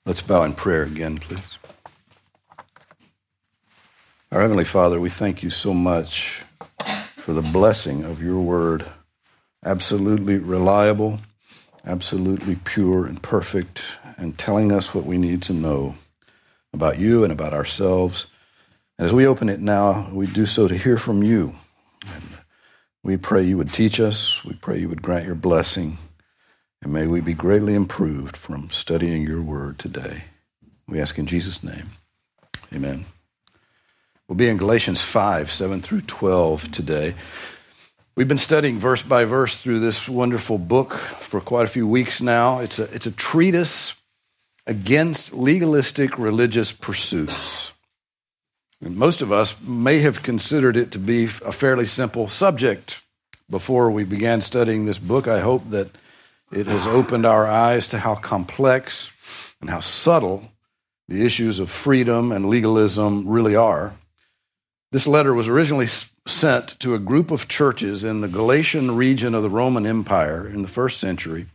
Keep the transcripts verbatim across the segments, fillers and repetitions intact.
Let's bow in prayer again, please. Our Heavenly Father, we thank you so much for the blessing of your word, absolutely reliable, absolutely pure and perfect, and telling us what we need to know about you and about ourselves. And as we open it now, we do so to hear from you. And we pray you would teach us. We pray you would grant your blessing. And may we be greatly improved from studying your word today. We ask in Jesus' name. Amen. We'll be in Galatians five, seven through twelve today. We've been studying verse by verse through this wonderful book for quite a few weeks now. It's a, it's a treatise against legalistic religious pursuits. And most of us may have considered it to be a fairly simple subject before we began studying this book. I hope that it has opened our eyes to how complex and how subtle the issues of freedom and legalism really are. This letter was originally sent to a group of churches in the Galatian region of the Roman Empire in the first century.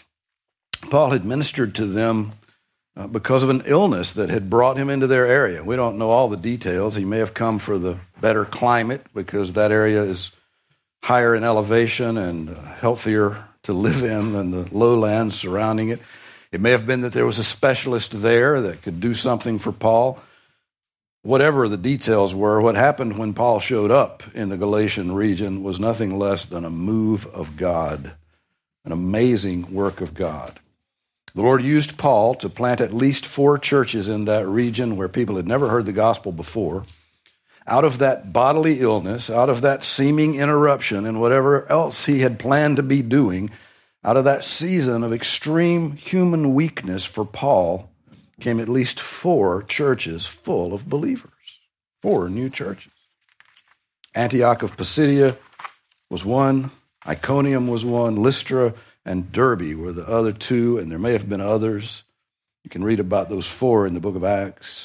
Paul had ministered to them uh, because of an illness that had brought him into their area. We don't know all the details. He may have come for the better climate because that area is higher in elevation and uh, healthier to live in than the lowlands surrounding it. It may have been that there was a specialist there that could do something for Paul. Whatever the details were, what happened when Paul showed up in the Galatian region was nothing less than a move of God, an amazing work of God. The Lord used Paul to plant at least four churches in that region where people had never heard the gospel before. Out of that bodily illness, out of that seeming interruption and whatever else he had planned to be doing, out of that season of extreme human weakness for Paul, came at least four churches full of believers, four new churches. Antioch of Pisidia was one, Iconium was one, Lystra and Derbe were the other two, and there may have been others. You can read about those four in the book of Acts.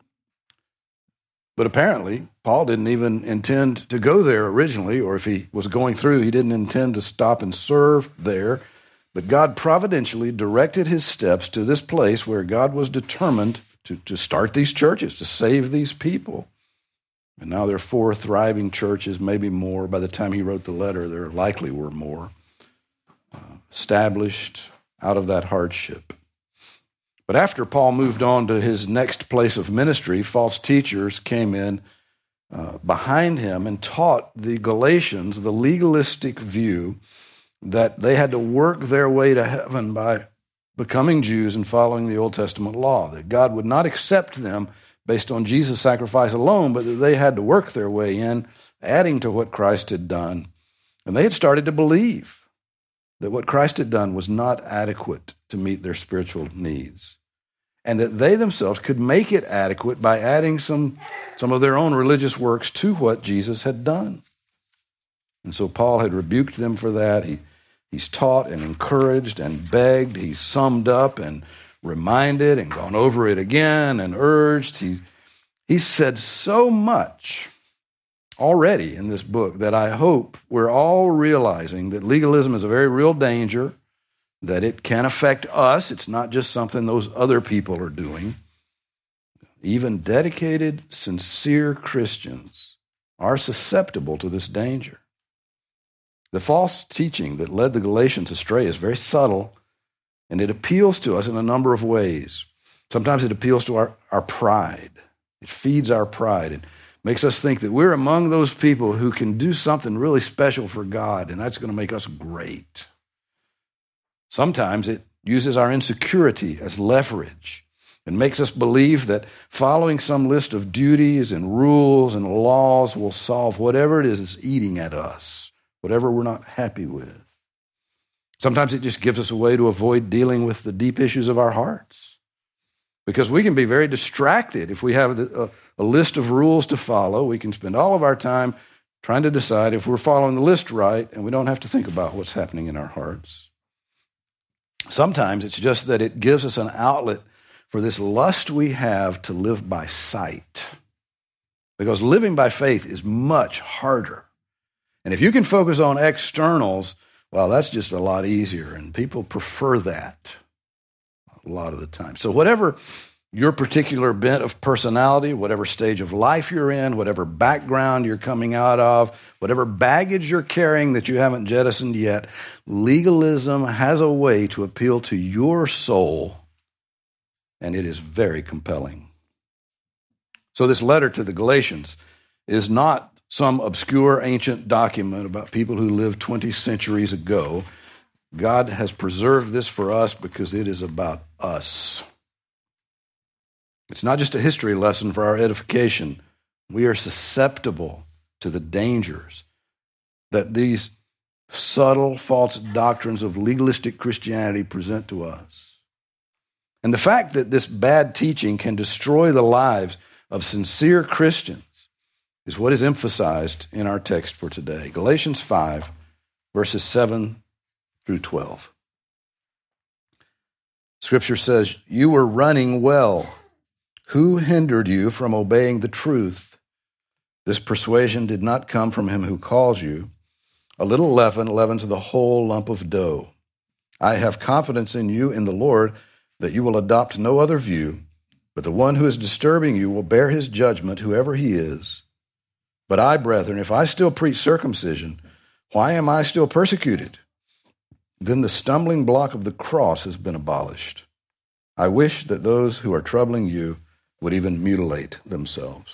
But apparently, Paul didn't even intend to go there originally, or if he was going through, he didn't intend to stop and serve there. But God providentially directed his steps to this place where God was determined to, to start these churches, to save these people. And now there are four thriving churches, maybe more. By the time he wrote the letter, there likely were more, uh, established out of that hardship. But after Paul moved on to his next place of ministry, false teachers came in uh, behind him and taught the Galatians the legalistic view that they had to work their way to heaven by becoming Jews and following the Old Testament law, that God would not accept them based on Jesus' sacrifice alone, but that they had to work their way in, adding to what Christ had done. And they had started to believe that what Christ had done was not adequate to meet their spiritual needs, and that they themselves could make it adequate by adding some, some of their own religious works to what Jesus had done. And so Paul had rebuked them for that. He, he's taught and encouraged and begged. He's summed up and reminded and gone over it again and urged. He, he said so much already in this book that I hope we're all realizing that legalism is a very real danger, that it can affect us. It's not just something those other people are doing. Even dedicated, sincere Christians are susceptible to this danger. The false teaching that led the Galatians astray is very subtle, and it appeals to us in a number of ways. Sometimes it appeals to our, our pride. It feeds our pride. It makes us think that we're among those people who can do something really special for God, and that's going to make us great. Sometimes it uses our insecurity as leverage and makes us believe that following some list of duties and rules and laws will solve whatever it is that's eating at us, whatever we're not happy with. Sometimes it just gives us a way to avoid dealing with the deep issues of our hearts, because we can be very distracted if we have a, a list of rules to follow. We can spend all of our time trying to decide if we're following the list right, and we don't have to think about what's happening in our hearts. Sometimes it's just that it gives us an outlet for this lust we have to live by sight, because living by faith is much harder. And if you can focus on externals, well, that's just a lot easier, and people prefer that. a lot of the time. So whatever your particular bent of personality, whatever stage of life you're in, whatever background you're coming out of, whatever baggage you're carrying that you haven't jettisoned yet, legalism has a way to appeal to your soul, and it is very compelling. So this letter to the Galatians is not some obscure ancient document about people who lived twenty centuries ago. God has preserved this for us because it is about us. It's not just a history lesson for our edification. We are susceptible to the dangers that these subtle false doctrines of legalistic Christianity present to us. And the fact that this bad teaching can destroy the lives of sincere Christians is what is emphasized in our text for today. Galatians five, verses seven through twelve. Scripture says, "You were running well. Who hindered you from obeying the truth? This persuasion did not come from him who calls you. A little leaven leavens the whole lump of dough. I have confidence in you in the Lord that you will adopt no other view, but the one who is disturbing you will bear his judgment, whoever he is. But I, brethren, if I still preach circumcision, why am I still persecuted? Then the stumbling block of the cross has been abolished. I wish that those who are troubling you would even mutilate themselves."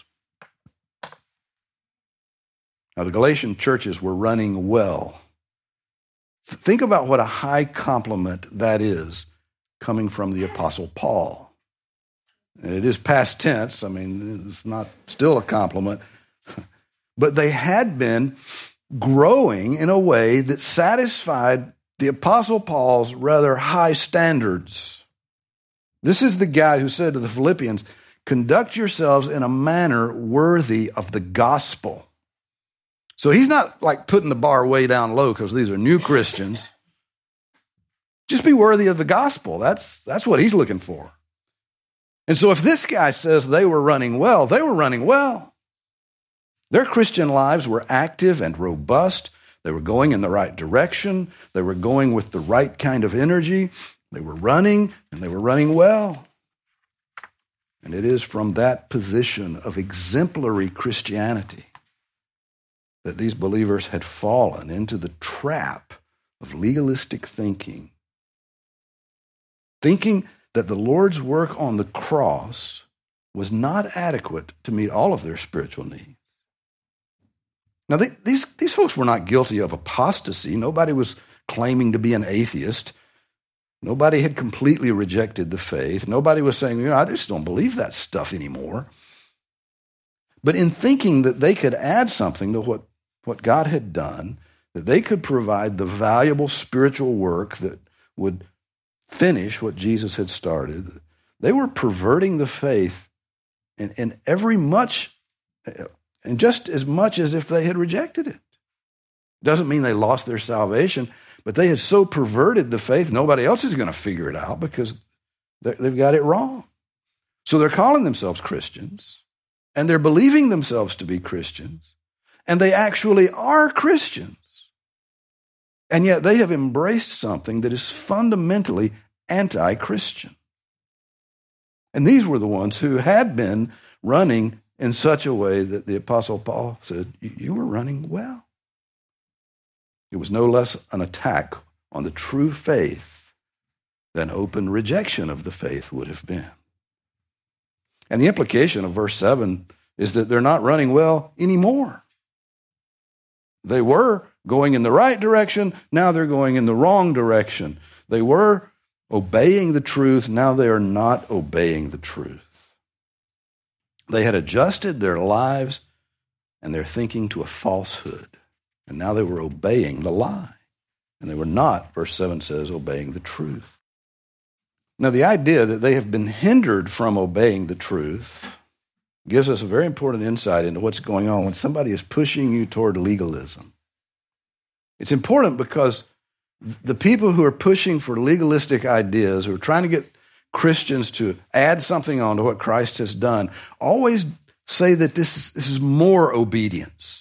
Now, the Galatian churches were running well. Think about what a high compliment that is coming from the Apostle Paul. It is past tense. I mean, it's not still a compliment. But they had been growing in a way that satisfied the Apostle Paul's rather high standards. This is the guy who said to the Philippians, "Conduct yourselves in a manner worthy of the gospel." So he's not like putting the bar way down low because these are new Christians. Just be worthy of the gospel. That's, that's what he's looking for. And so if this guy says they were running well, they were running well. Their Christian lives were active and robust. They were going in the right direction. They were going with the right kind of energy. They were running, and they were running well. And it is from that position of exemplary Christianity that these believers had fallen into the trap of legalistic thinking, thinking that the Lord's work on the cross was not adequate to meet all of their spiritual needs. Now, they, these, these folks were not guilty of apostasy. Nobody was claiming to be an atheist. Nobody had completely rejected the faith. Nobody was saying, you know, I just don't believe that stuff anymore. But in thinking that they could add something to what, what God had done, that they could provide the valuable spiritual work that would finish what Jesus had started, they were perverting the faith in, in every much, and just as much as if they had rejected it. Doesn't mean they lost their salvation, but they had so perverted the faith, nobody else is going to figure it out because they've got it wrong. So they're calling themselves Christians, and they're believing themselves to be Christians, and they actually are Christians. And yet they have embraced something that is fundamentally anti-Christian. And these were the ones who had been running in such a way that the Apostle Paul said, you were running well. It was no less an attack on the true faith than open rejection of the faith would have been. And the implication of verse seven is that they're not running well anymore. They were going in the right direction, now they're going in the wrong direction. They were obeying the truth, now they are not obeying the truth. They had adjusted their lives and their thinking to a falsehood. And now they were obeying the lie. And they were not, verse seven says, obeying the truth. Now, the idea that they have been hindered from obeying the truth gives us a very important insight into what's going on when somebody is pushing you toward legalism. It's important because the people who are pushing for legalistic ideas, who are trying to get Christians to add something on to what Christ has done, always say that this is, this is more obedience.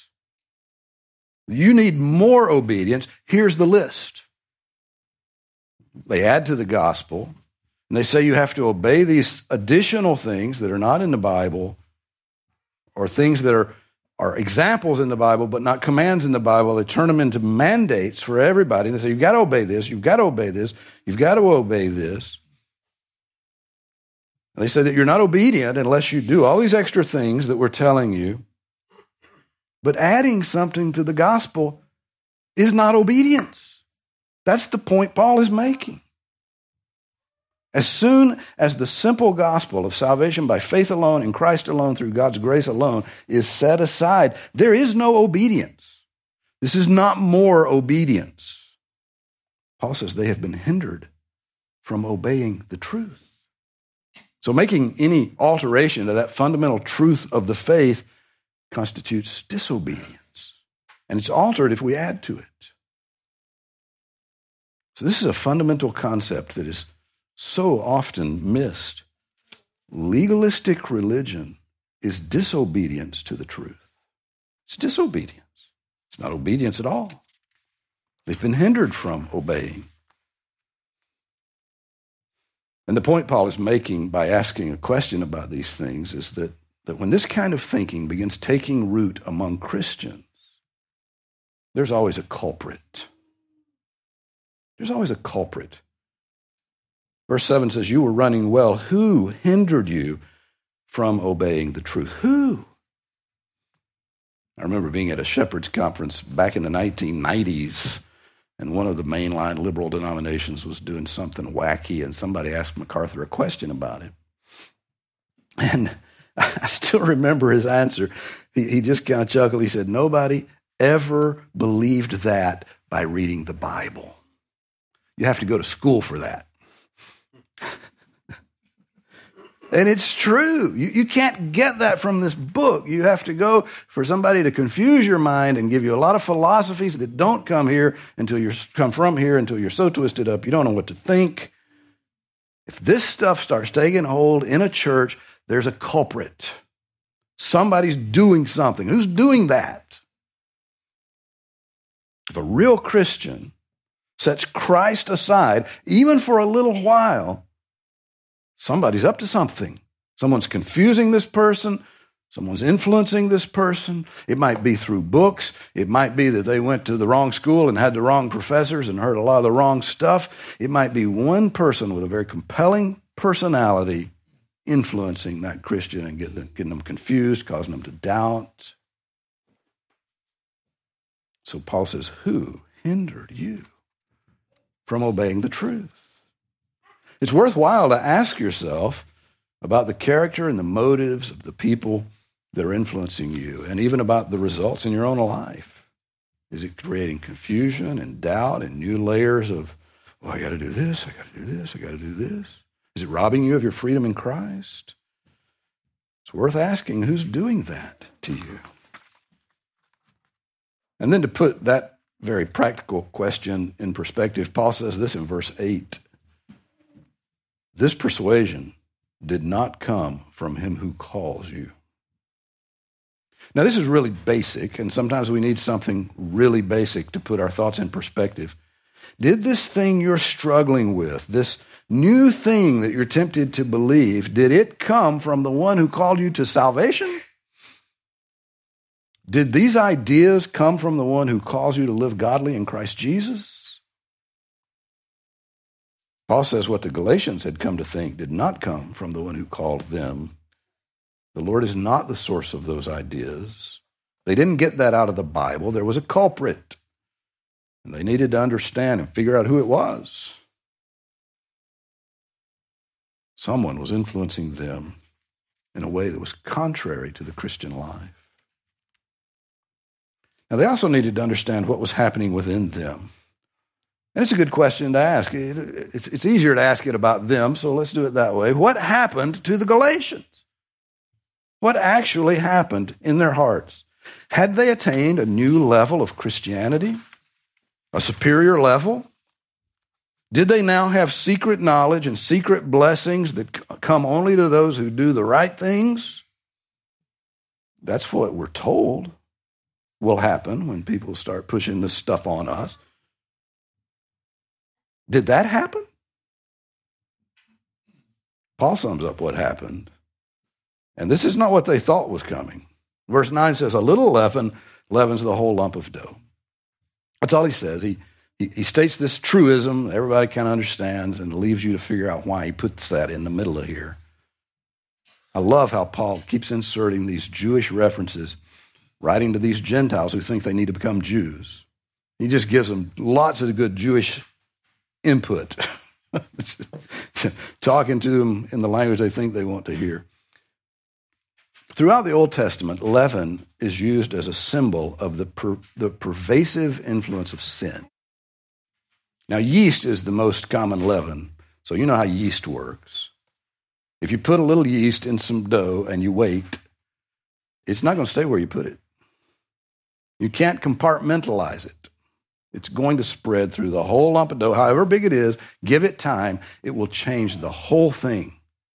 You need more obedience. Here's the list. They add to the gospel. And they say you have to obey these additional things that are not in the Bible, or things that are, are examples in the Bible but not commands in the Bible. They turn them into mandates for everybody. And they say, you've got to obey this, you've got to obey this, you've got to obey this. And they say that you're not obedient unless you do all these extra things that we're telling you. But adding something to the gospel is not obedience. That's the point Paul is making. As soon as the simple gospel of salvation by faith alone, in Christ alone, through God's grace alone, is set aside, there is no obedience. This is not more obedience. Paul says they have been hindered from obeying the truth. So making any alteration to that fundamental truth of the faith constitutes disobedience. And it's altered if we add to it. So this is a fundamental concept that is so often missed. Legalistic religion is disobedience to the truth. It's disobedience. It's not obedience at all. They've been hindered from obeying. And the point Paul is making by asking a question about these things is that, that when this kind of thinking begins taking root among Christians, there's always a culprit. There's always a culprit. Verse seven says, you were running well. Who hindered you from obeying the truth? Who? I remember being at a Shepherd's Conference back in the nineteen nineties, and one of the mainline liberal denominations was doing something wacky, and somebody asked MacArthur a question about it. And I still remember his answer. He, he just kind of chuckled. He said, nobody ever believed that by reading the Bible. You have to go to school for that. And it's true. You, you can't get that from this book. You have to go for somebody to confuse your mind and give you a lot of philosophies that don't come here until you're come from here until you're so twisted up you don't know what to think. If this stuff starts taking hold in a church, there's a culprit. Somebody's doing something. Who's doing that? If a real Christian sets Christ aside, even for a little while, somebody's up to something. Someone's confusing this person. Someone's influencing this person. It might be through books. It might be that they went to the wrong school and had the wrong professors and heard a lot of the wrong stuff. It might be one person with a very compelling personality influencing that Christian and getting them, getting them confused, causing them to doubt. So Paul says, who hindered you from obeying the truth? It's worthwhile to ask yourself about the character and the motives of the people that are influencing you, and even about the results in your own life. Is it creating confusion and doubt and new layers of, oh, I got to do this, I got to do this, I got to do this? Is it robbing you of your freedom in Christ? It's worth asking who's doing that to you. And then to put that very practical question in perspective, Paul says this in verse eight. This persuasion did not come from him who calls you. Now, this is really basic, and sometimes we need something really basic to put our thoughts in perspective. Did this thing you're struggling with, this new thing that you're tempted to believe, did it come from the one who called you to salvation? Did these ideas come from the one who calls you to live godly in Christ Jesus? Paul says what the Galatians had come to think did not come from the one who called them. The Lord is not the source of those ideas. They didn't get that out of the Bible. There was a culprit, and they needed to understand and figure out who it was. Someone was influencing them in a way that was contrary to the Christian life. Now, they also needed to understand what was happening within them. And it's a good question to ask. It's, it's easier to ask it about them, so let's do it that way. What happened to the Galatians? What actually happened in their hearts? Had they attained a new level of Christianity? A superior level? Did they now have secret knowledge and secret blessings that come only to those who do the right things? That's what we're told will happen when people start pushing this stuff on us. Did that happen? Paul sums up what happened. And this is not what they thought was coming. Verse nine says, a little leaven leavens the whole lump of dough. That's all he says. He, he, he states this truism everybody kind of understands and leaves you to figure out why he puts that in the middle of here. I love how Paul keeps inserting these Jewish references, writing to these Gentiles who think they need to become Jews. He just gives them lots of good Jewish input, talking to them in the language they think they want to hear. Throughout the Old Testament, leaven is used as a symbol of the, per, the pervasive influence of sin. Now, yeast is the most common leaven, so you know how yeast works. If you put a little yeast in some dough and you wait, it's not going to stay where you put it. You can't compartmentalize it. It's going to spread through the whole lump of dough, however big it is. Give it time, it will change the whole thing.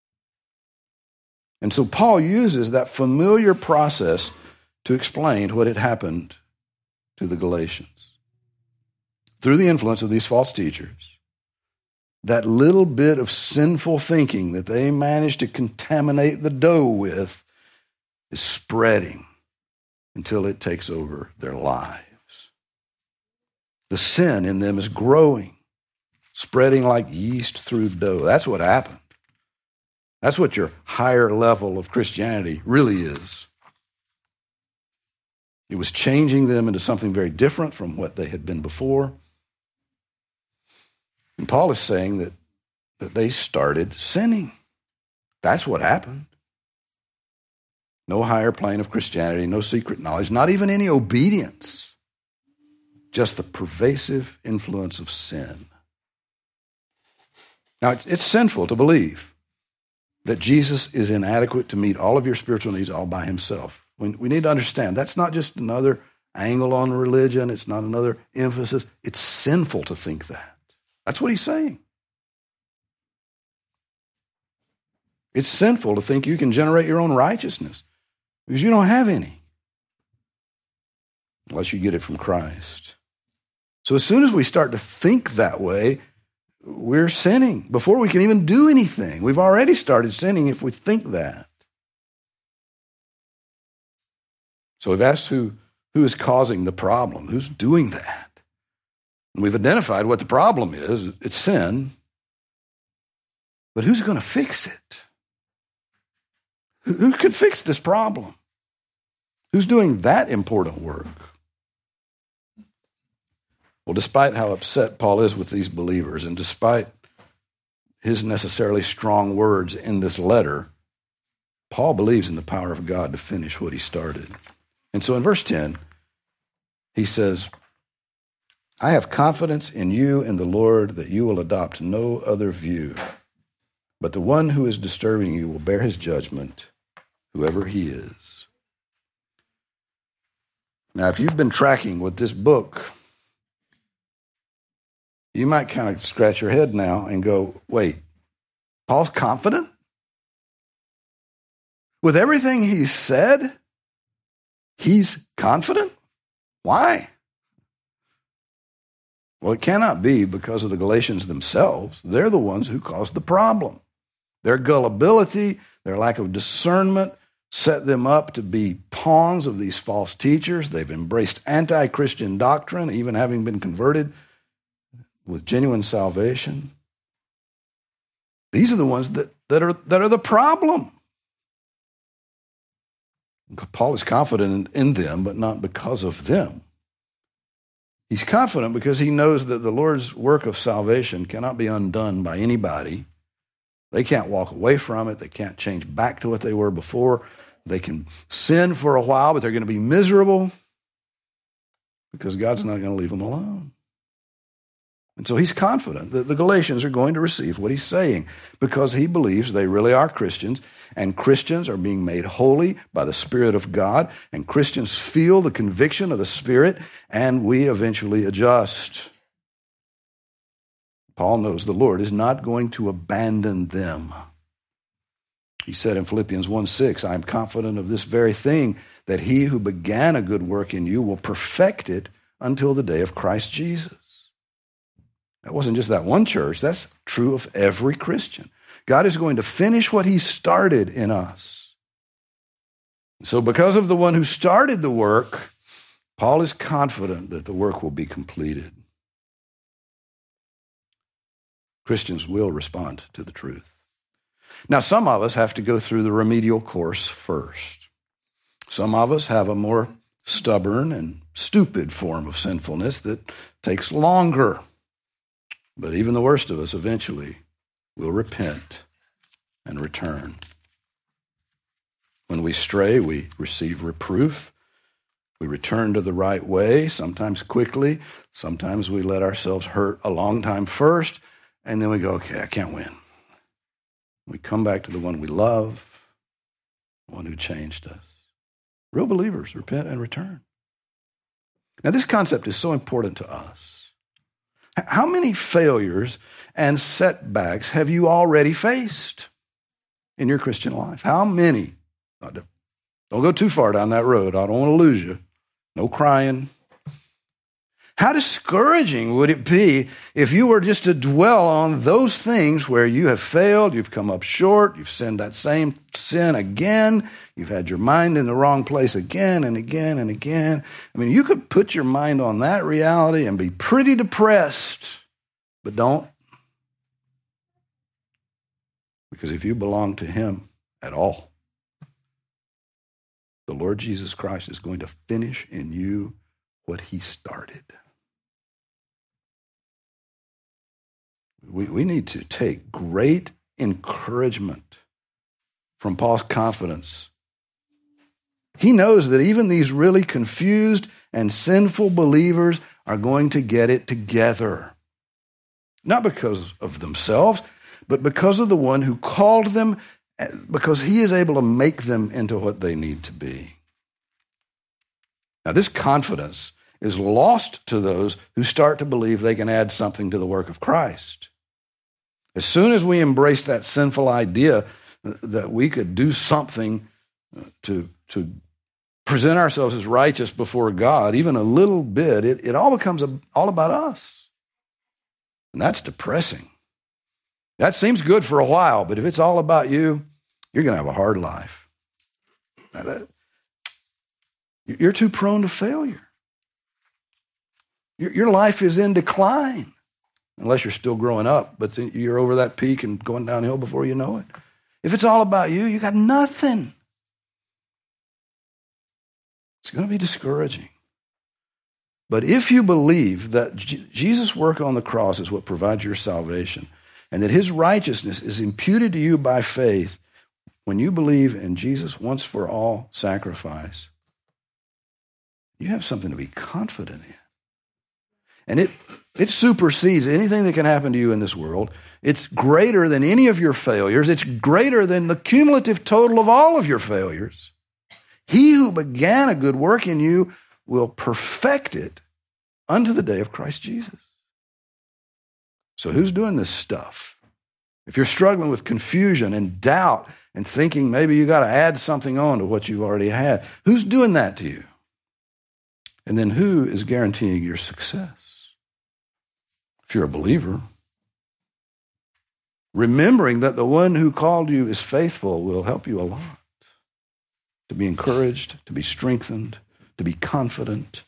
And so Paul uses that familiar process to explain what had happened to the Galatians. Through the influence of these false teachers, that little bit of sinful thinking that they managed to contaminate the dough with is spreading until it takes over their lives. The sin in them is growing, spreading like yeast through dough. That's what happened. That's what your higher level of Christianity really is. It was changing them into something very different from what they had been before. And Paul is saying that, that they started sinning. That's what happened. No higher plane of Christianity, no secret knowledge, not even any obedience. Just the pervasive influence of sin. Now, it's, it's sinful to believe that Jesus is inadequate to meet all of your spiritual needs all by himself. We, we need to understand that's not just another angle on religion. It's not another emphasis. It's sinful to think that. That's what he's saying. It's sinful to think you can generate your own righteousness because you don't have any unless you get it from Christ. So as soon as we start to think that way, we're sinning before we can even do anything. We've already started sinning if we think that. So we've asked who, who is causing the problem, who's doing that. And we've identified what the problem is. It's sin. But who's going to fix it? Who, who could fix this problem? Who's doing that important work? Well, despite how upset Paul is with these believers, and despite his necessarily strong words in this letter, Paul believes in the power of God to finish what he started. And so in verse ten, he says, I have confidence in you and the Lord that you will adopt no other view, but the one who is disturbing you will bear his judgment, whoever he is. Now, if you've been tracking with this book, you might kind of scratch your head now and go, wait, Paul's confident? With everything he said, he's confident? Why? Well, it cannot be because of the Galatians themselves. They're the ones who caused the problem. Their gullibility, their lack of discernment set them up to be pawns of these false teachers. They've embraced anti-Christian doctrine, even having been converted with genuine salvation. These are the ones that, that, are, that are the problem. Paul is confident in, in them, but not because of them. He's confident because he knows that the Lord's work of salvation cannot be undone by anybody. They can't walk away from it. They can't change back to what they were before. They can sin for a while, but they're going to be miserable because God's not going to leave them alone. And so he's confident that the Galatians are going to receive what he's saying because he believes they really are Christians, and Christians are being made holy by the Spirit of God, and Christians feel the conviction of the Spirit, and we eventually adjust. Paul knows the Lord is not going to abandon them. He said in Philippians one six, I am confident of this very thing, that he who began a good work in you will perfect it until the day of Christ Jesus. That wasn't just that one church. That's true of every Christian. God is going to finish what he started in us. So because of the one who started the work, Paul is confident that the work will be completed. Christians will respond to the truth. Now, some of us have to go through the remedial course first. Some of us have a more stubborn and stupid form of sinfulness that takes longer. But even the worst of us eventually will repent and return. When we stray, we receive reproof. We return to the right way, sometimes quickly. Sometimes we let ourselves hurt a long time first, and then we go, okay, I can't win. We come back to the one we love, the one who changed us. Real believers repent and return. Now, this concept is so important to us. How many failures and setbacks have you already faced in your Christian life? How many? Don't go too far down that road. I don't want to lose you. No crying. How discouraging would it be if you were just to dwell on those things where you have failed, you've come up short, you've sinned that same sin again, you've had your mind in the wrong place again and again and again. I mean, you could put your mind on that reality and be pretty depressed, but don't. Because if you belong to him at all, the Lord Jesus Christ is going to finish in you what he started. We, we need to take great encouragement from Paul's confidence. He knows that even these really confused and sinful believers are going to get it together. Not because of themselves, but because of the one who called them, because he is able to make them into what they need to be. Now, this confidence is lost to those who start to believe they can add something to the work of Christ. As soon as we embrace that sinful idea that we could do something to, to present ourselves as righteous before God, even a little bit, it, it all becomes a, all about us. And that's depressing. That seems good for a while, but if it's all about you, you're going to have a hard life. Now that, you're too prone to failure. Your, your life is in decline, unless you're still growing up, but you're over that peak and going downhill before you know it. If it's all about you, you got nothing. It's going to be discouraging. But if you believe that J- Jesus' work on the cross is what provides your salvation, and that his righteousness is imputed to you by faith, when you believe in Jesus' once for all sacrifice, you have something to be confident in. And it, it supersedes anything that can happen to you in this world. It's greater than any of your failures. It's greater than the cumulative total of all of your failures. He who began a good work in you will perfect it unto the day of Christ Jesus. So who's doing this stuff? If you're struggling with confusion and doubt and thinking maybe you got to add something on to what you've already had, who's doing that to you? And then who is guaranteeing your success? If you're a believer, remembering that the one who called you is faithful will help you a lot. To be encouraged, to be strengthened, to be confident.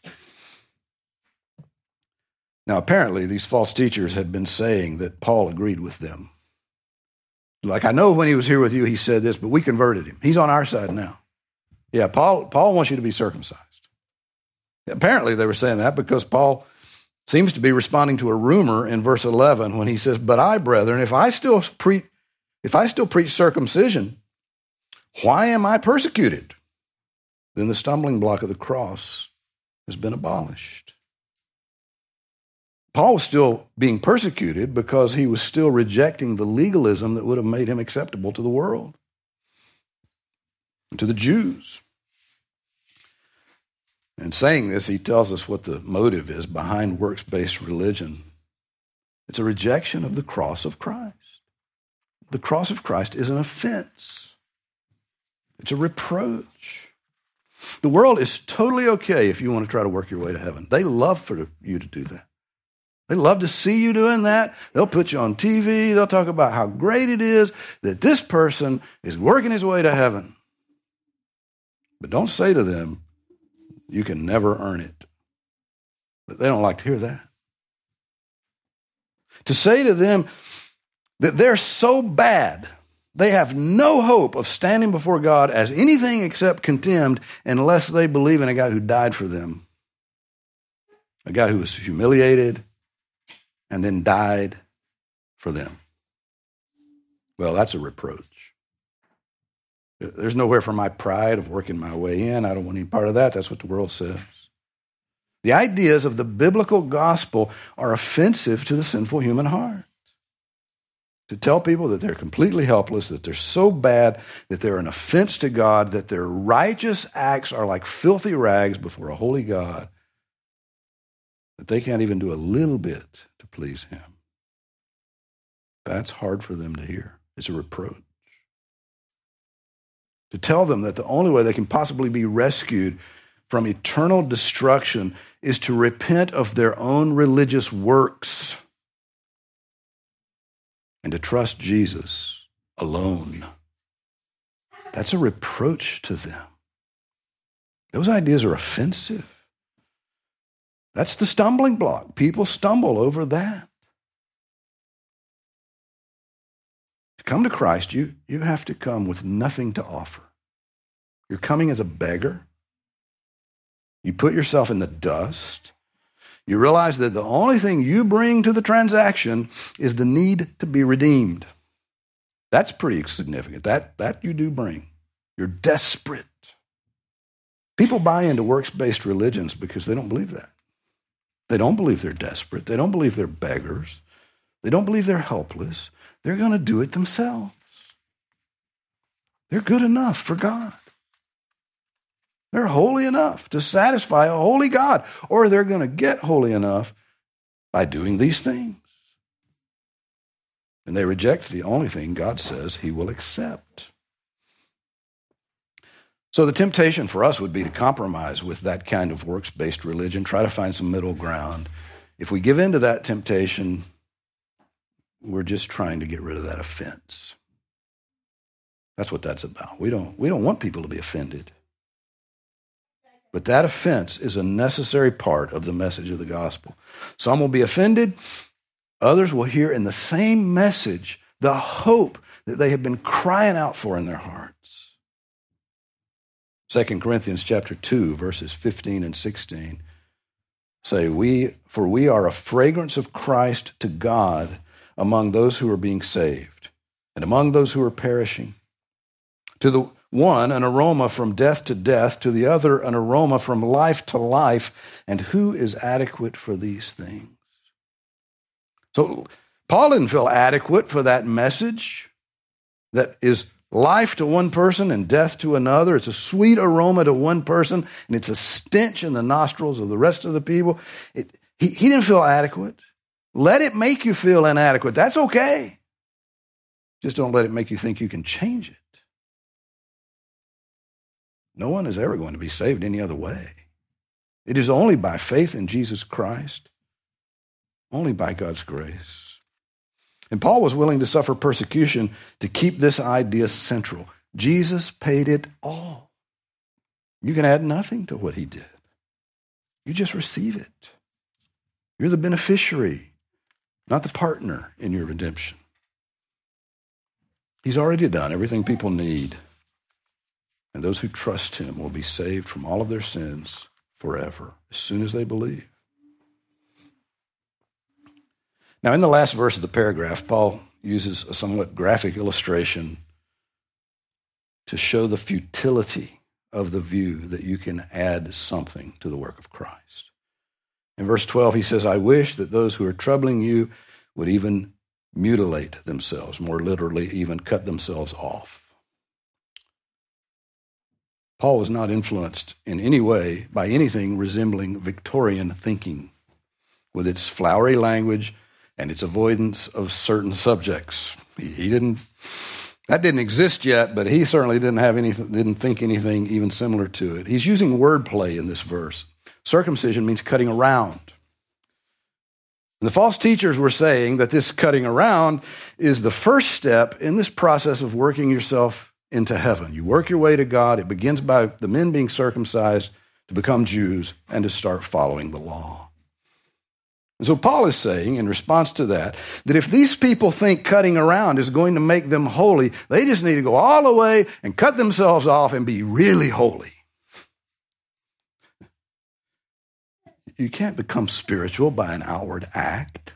Now, apparently, these false teachers had been saying that Paul agreed with them. Like, I know when he was here with you, he said this, but we converted him. He's on our side now. Yeah, Paul, Paul wants you to be circumcised. Apparently, they were saying that because Paul seems to be responding to a rumor in verse eleven when he says, "But I, brethren, if I still preach, if I still preach circumcision, why am I persecuted?" Then the stumbling block of the cross has been abolished. Paul was still being persecuted because he was still rejecting the legalism that would have made him acceptable to the world and to the Jews. And saying this, he tells us what the motive is behind works-based religion. It's a rejection of the cross of Christ. The cross of Christ is an offense. It's a reproach. The world is totally okay if you want to try to work your way to heaven. They love for you to do that. They love to see you doing that. They'll put you on T V. They'll talk about how great it is that this person is working his way to heaven. But don't say to them, you can never earn it. But they don't like to hear that. To say to them that they're so bad, they have no hope of standing before God as anything except condemned unless they believe in a guy who died for them. A guy who was humiliated and then died for them. Well, that's a reproach. There's nowhere for my pride of working my way in. I don't want any part of that. That's what the world says. The ideas of the biblical gospel are offensive to the sinful human heart. To tell people that they're completely helpless, that they're so bad, that they're an offense to God, that their righteous acts are like filthy rags before a holy God, that they can't even do a little bit to please him. That's hard for them to hear. It's a reproach. To tell them that the only way they can possibly be rescued from eternal destruction is to repent of their own religious works and to trust Jesus alone. That's a reproach to them. Those ideas are offensive. That's the stumbling block. People stumble over that. To come to Christ, you, you have to come with nothing to offer. You're coming as a beggar. You put yourself in the dust. You realize that the only thing you bring to the transaction is the need to be redeemed. That's pretty significant. That, that you do bring. You're desperate. People buy into works-based religions because they don't believe that. They don't believe they're desperate. They don't believe they're beggars. They don't believe they're helpless. They're going to do it themselves. They're good enough for God. They're holy enough to satisfy a holy God, or they're going to get holy enough by doing these things. And they reject the only thing God says he will accept. So the temptation for us would be to compromise with that kind of works-based religion, try to find some middle ground. If we give in to that temptation, we're just trying to get rid of that offense. That's what that's about. We don't, we don't want people to be offended. But that offense is a necessary part of the message of the gospel. Some will be offended. Others will hear in the same message the hope that they have been crying out for in their hearts. Second Corinthians chapter two, verses fifteen and sixteen say, "We, for we are a fragrance of Christ to God among those who are being saved and among those who are perishing. To the one, an aroma from death to death, to the other, an aroma from life to life. And who is adequate for these things?" So Paul didn't feel adequate for that message that is life to one person and death to another. It's a sweet aroma to one person, and it's a stench in the nostrils of the rest of the people. It, he, he didn't feel adequate. Let it make you feel inadequate. That's okay. Just don't let it make you think you can change it. No one is ever going to be saved any other way. It is only by faith in Jesus Christ, only by God's grace. And Paul was willing to suffer persecution to keep this idea central. Jesus paid it all. You can add nothing to what he did. You just receive it. You're the beneficiary, not the partner in your redemption. He's already done everything people need. And those who trust him will be saved from all of their sins forever, as soon as they believe. Now, in the last verse of the paragraph, Paul uses a somewhat graphic illustration to show the futility of the view that you can add something to the work of Christ. In verse twelve, he says, "I wish that those who are troubling you would even mutilate themselves," more literally, even cut themselves off. Paul was not influenced in any way by anything resembling Victorian thinking, with its flowery language and its avoidance of certain subjects. He, he didn't, that didn't exist yet, but he certainly didn't have anything, didn't think anything even similar to it. He's using wordplay in this verse. Circumcision means cutting around. And the false teachers were saying that this cutting around is the first step in this process of working yourself into heaven. You work your way to God. It begins by the men being circumcised to become Jews and to start following the law. And so Paul is saying, in response to that, that if these people think cutting around is going to make them holy, they just need to go all the way and cut themselves off and be really holy. You can't become spiritual by an outward act.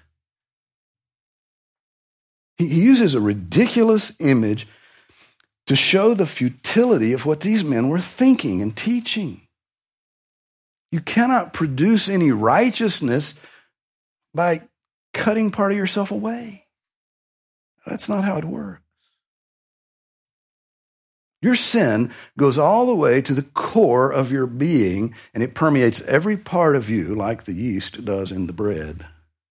He uses a ridiculous image to show the futility of what these men were thinking and teaching. You cannot produce any righteousness by cutting part of yourself away. That's not how it works. Your sin goes all the way to the core of your being, and it permeates every part of you like the yeast does in the bread.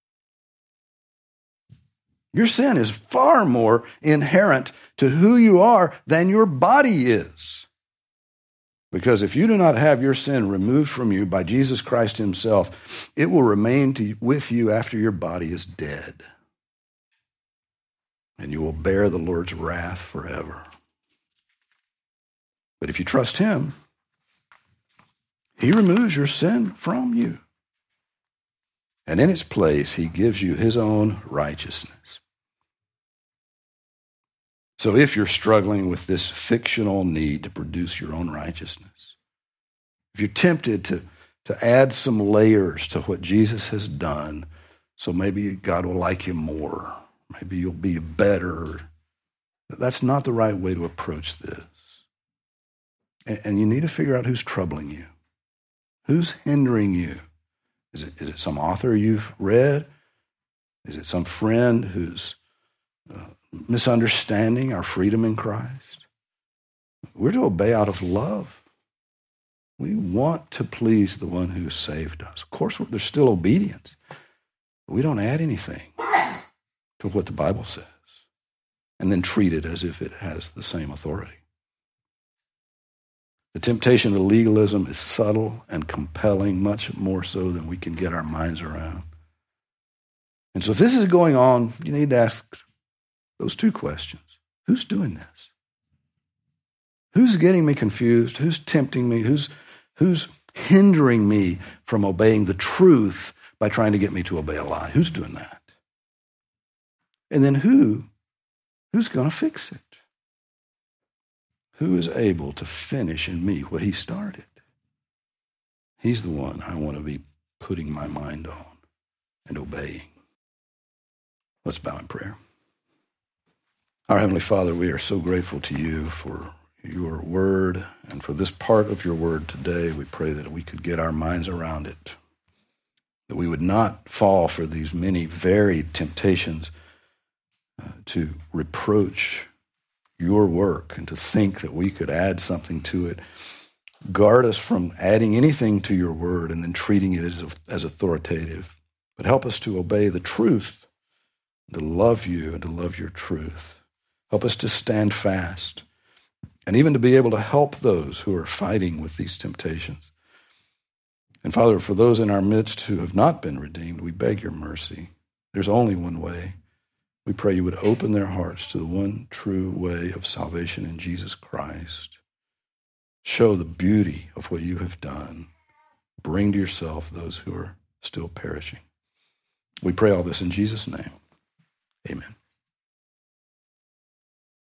Your sin is far more inherent to who you are than your body is. Because if you do not have your sin removed from you by Jesus Christ himself, it will remain to, with you after your body is dead. And you will bear the Lord's wrath forever. But if you trust him, he removes your sin from you. And in its place, he gives you his own righteousness. So if you're struggling with this fictional need to produce your own righteousness, if you're tempted to, to add some layers to what Jesus has done, so maybe God will like you more, maybe you'll be better, that's not the right way to approach this. And, and you need to figure out who's troubling you. Who's hindering you? Is it, is it some author you've read? Is it some friend who's uh, misunderstanding our freedom in Christ? We're to obey out of love. We want to please the one who saved us. Of course, there's still obedience. But we don't add anything to what the Bible says and then treat it as if it has the same authority. The temptation of legalism is subtle and compelling, much more so than we can get our minds around. And so if this is going on, you need to ask those two questions. Who's doing this? Who's getting me confused? Who's tempting me? Who's, who's hindering me from obeying the truth by trying to get me to obey a lie? Who's doing that? And then who, who's going to fix it? Who is able to finish in me what he started? He's the one I want to be putting my mind on and obeying. Let's bow in prayer. Our Heavenly Father, we are so grateful to you for your word and for this part of your word today. We pray that we could get our minds around it, that we would not fall for these many varied temptations uh, to reproach your work and to think that we could add something to it. Guard us from adding anything to your word and then treating it as, as authoritative. But help us to obey the truth, to love you and to love your truth. Help us to stand fast and even to be able to help those who are fighting with these temptations. And Father, for those in our midst who have not been redeemed, we beg your mercy. There's only one way. We pray you would open their hearts to the one true way of salvation in Jesus Christ. Show the beauty of what you have done. Bring to yourself those who are still perishing. We pray all this in Jesus' name. Amen.